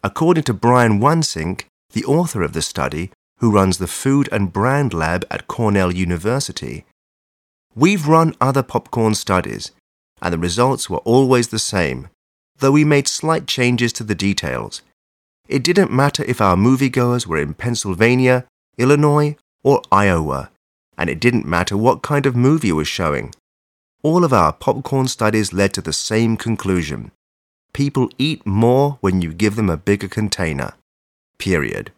According to Brian Wansink, the author of the study, who runs the Food and Brand Lab at Cornell University, we've run other popcorn studies, and the results were always the same, though we made slight changes to the details. It didn't matter if our moviegoers were in Pennsylvania, Illinois, or Iowa, and it didn't matter what kind of movie was showing. All of our popcorn studies led to the same conclusion. People eat more when you give them a bigger container. Period.